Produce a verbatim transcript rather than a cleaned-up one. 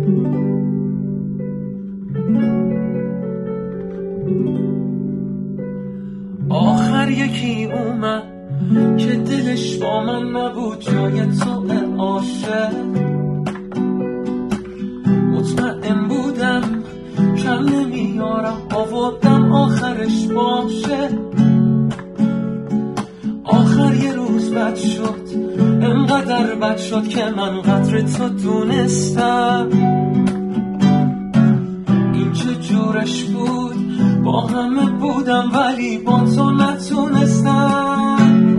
آخر یکی اومد که دلش با من نبود، جای تو عاشق. مطمئن بودم کم نمیارم، آوردم آخرش باشه. آخر یه روز بد شد، انقدر بد شد که من قدر تو دونستم. این چه جورش بود، با همه بودم ولی با تو نتونستم.